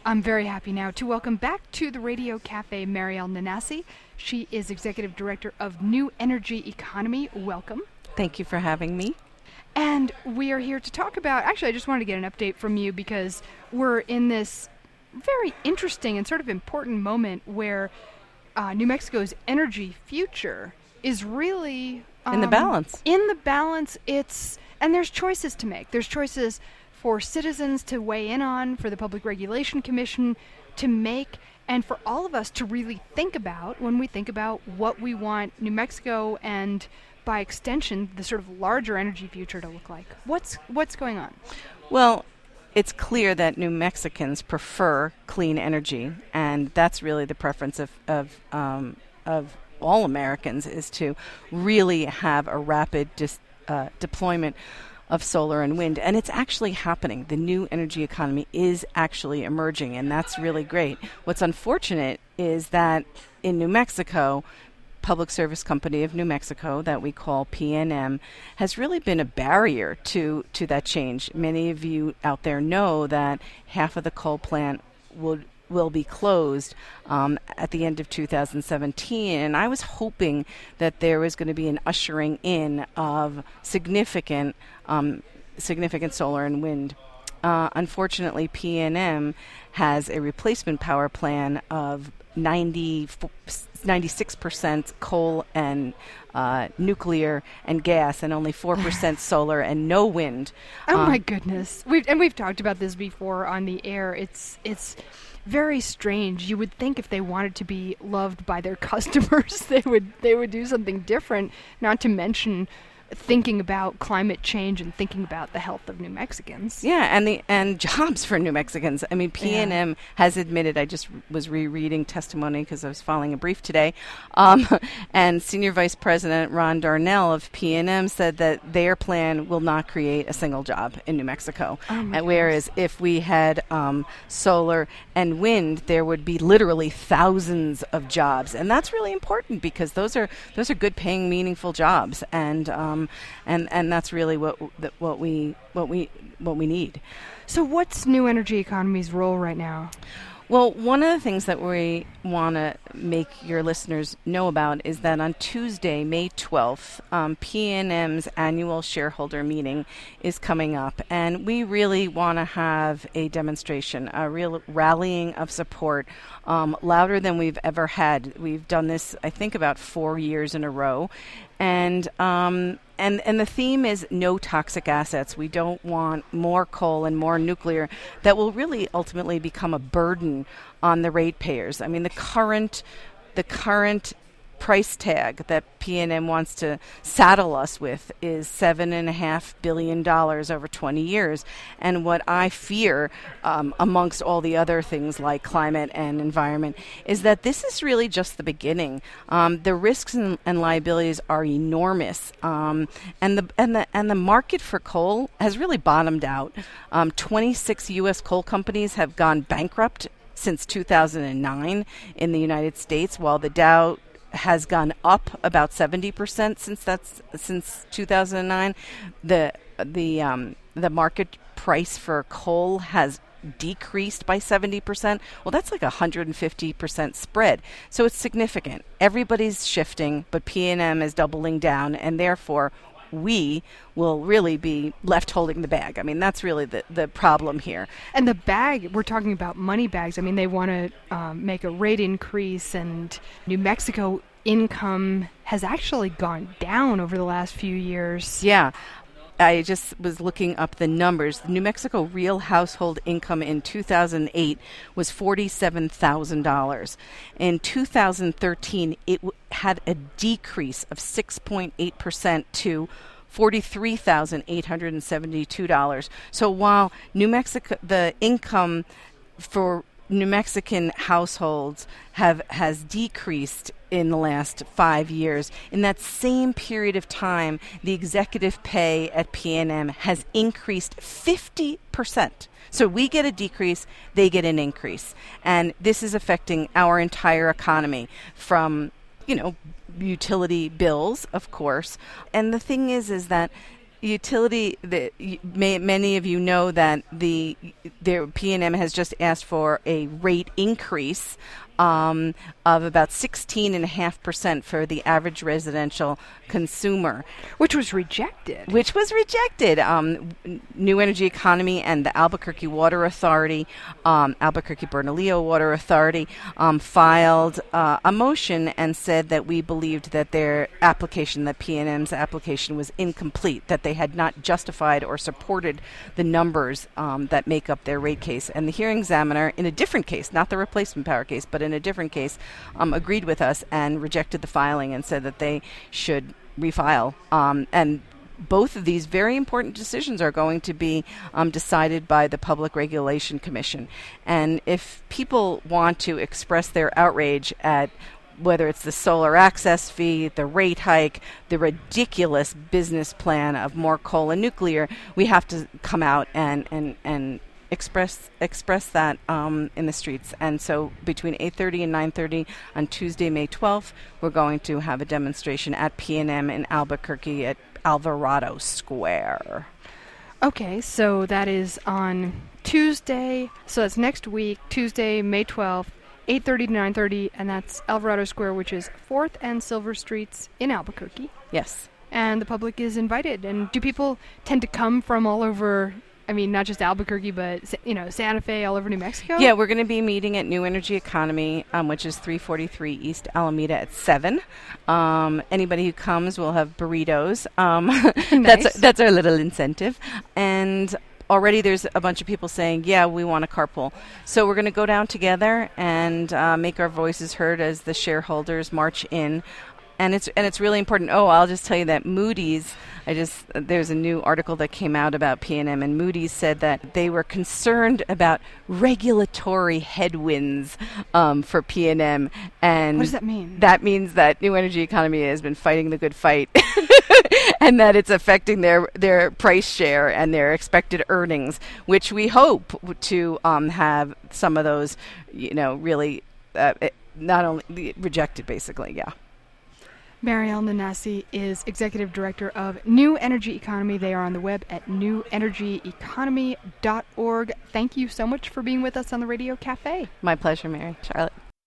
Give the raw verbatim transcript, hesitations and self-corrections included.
I'm very happy now to welcome back to the Radio Cafe Marielle Nanasi. She is Executive Director of New Energy Economy. Welcome. Thank you for having me. And we are here to talk about, actually I just wanted to get an update from you because we're in this very interesting and sort of important moment where uh, New Mexico's energy future is really... Um, in the balance. In the balance, it's... And there's choices to make. There's choices for citizens to weigh in on, for the Public Regulation Commission to make, and for all of us to really think about when we think about what we want New Mexico and, by extension, the sort of larger energy future to look like. What's what's going on? Well, it's clear that New Mexicans prefer clean energy, and that's really the preference of of um, of all Americans, is to really have a rapid dis, uh, deployment of solar and wind. And it's actually happening. The new energy economy is actually emerging, and that's really great. What's unfortunate is that in New Mexico, Public Service Company of New Mexico, that we call P N M, has really been a barrier to, to that change. Many of you out there know that half of the coal plant would will be closed um, at the end of two thousand seventeen. And I was hoping that there was going to be an ushering in of significant um, significant solar and wind. Uh, unfortunately, P N M has a replacement power plan of ninety, ninety-six percent coal and uh, nuclear and gas, and only four percent solar and no wind. Oh um, my goodness. We've, and we've talked about this before on the air. It's it's very strange. You would think if they wanted to be loved by their customers, they would they would do something different, not to mention thinking about climate change and thinking about the health of New Mexicans. Yeah, and the and jobs for New Mexicans. I mean, P N M yeah. has admitted, I just was rereading testimony because I was filing a brief today, um, and Senior Vice President Ron Darnell of P N M said that their plan will not create a single job in New Mexico. Oh my and whereas if we had um, solar and wind, there would be literally thousands of jobs. And that's really important because those are those are good paying, meaningful jobs. And um, and and that's really what w- what we what we what we need. So what's New Energy Economy's role right now? Well, one of the things that we want to make your listeners know about is that on Tuesday, May twelfth, um, P N M's annual shareholder meeting is coming up, and we really want to have a demonstration, a real rallying of support, um, louder than we've ever had. We've done this, I think, about four years in a row, and um, And and the theme is no toxic assets. We don't want more coal and more nuclear that will really ultimately become a burden on the ratepayers. I mean, the current the current price tag that P N M wants to saddle us with is seven and a half billion dollars over twenty years. And what I fear, um, amongst all the other things like climate and environment, is that this is really just the beginning. Um, the risks and, and liabilities are enormous, um, and the and the and the market for coal has really bottomed out. Um, twenty-six U S coal companies have gone bankrupt since two thousand nine in the United States, while the Dow has gone up about seventy percent since that's since two thousand nine. The the um, the market price for coal has decreased by seventy percent. Well, that's like a one hundred fifty percent spread. So it's significant. Everybody's shifting, but P N M is doubling down, and therefore we will really be left holding the bag. I mean, that's really the, the problem here. And the bag, we're talking about money bags. I mean, they want to um, make a rate increase, and New Mexico income has actually gone down over the last few years. Yeah. I just was looking up the numbers. New Mexico real household income in two thousand eight was forty-seven thousand dollars. In two thousand thirteen, it w- had a decrease of six point eight percent to forty-three thousand eight hundred seventy-two dollars. So while New Mexico, the income for New Mexican households have has decreased in the last five years. In that same period of time, the executive pay at P N M has increased fifty percent. So we get a decrease, they get an increase. And this is affecting our entire economy from, you know, utility bills, of course. And the thing is, is that utility, the, y- may, many of you know that the their P and M has just asked for a rate increase um, of about sixteen point five percent for the average residential consumer. Which was rejected. Which was rejected. Um, New Energy Economy and the Albuquerque Water Authority, um, Albuquerque Bernalillo Water Authority, um, filed uh, a motion and said that we believed that their application, that P and M's application, was incomplete, that they had not justified or supported the numbers um, that make up their rate case. And the hearing examiner, in a different case, not the replacement power case, but in a different case, um, agreed with us and rejected the filing and said that they should refile. Um, and both of these very important decisions are going to be um, decided by the Public Regulation Commission. And if people want to express their outrage at whether it's the solar access fee, the rate hike, the ridiculous business plan of more coal and nuclear, we have to come out and, and, and express express that um, in the streets. And so between eight thirty and nine thirty on Tuesday, May twelfth, we're going to have a demonstration at P and M in Albuquerque at Alvarado Square. Okay, so that is on Tuesday. So that's next week, Tuesday, May twelfth, eight thirty to nine thirty, and that's Alvarado Square, which is fourth and Silver Streets in Albuquerque. Yes. And the public is invited. And do people tend to come from all over, I mean, not just Albuquerque, but, you know, Santa Fe, all over New Mexico? Yeah, we're going to be meeting at New Energy Economy, um, which is three forty-three East Alameda at seven. Um, anybody who comes will have burritos. Um, Nice. That's that's our little incentive. And already there's a bunch of people saying, yeah, we want a carpool. So we're going to go down together and uh, make our voices heard as the shareholders march in. And it's and it's really important. Oh, I'll just tell you that Moody's, I just there's a new article that came out about P and M, and Moody's said that they were concerned about regulatory headwinds um, for P and M. And What does that mean? That means that New Energy Economy has been fighting the good fight, and that it's affecting their their price share and their expected earnings, which we hope to um, have some of those, you know, really uh, not only rejected, basically, yeah. Marielle Nanasi is Executive Director of New Energy Economy. They are on the web at new energy economy dot org. Thank you so much for being with us on the Radio Cafe. My pleasure, Mary Charlotte.